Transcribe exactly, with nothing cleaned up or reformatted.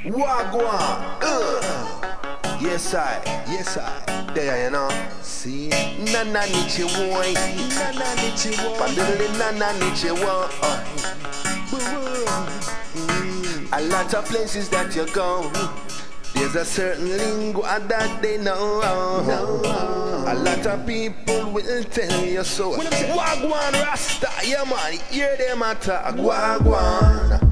Wagwan. Uh. Yes, I. Yes, I. There, you know. See? Nana nichi boy. Nana nichi boy. Panduli nana nichi boy. A lot of places that you go, there's a certain lingo that they know. A lot of people will tell you so. Wagwan Rasta, yeah man, hear them attack. Wagwan.